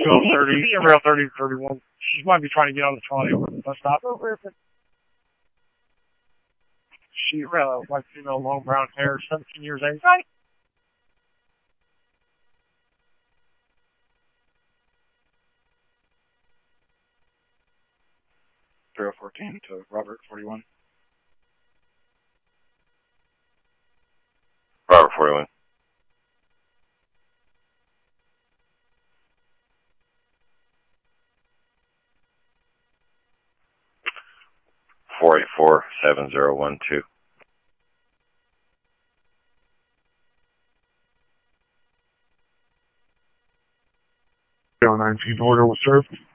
Real 30, Real 30, 31. She might be trying to get on the trolley over the bus stop. She, white female, long brown hair, 17 years age. Right. Trail 14 to Robert 41. Robert 41. Four 7012. 19 order was served.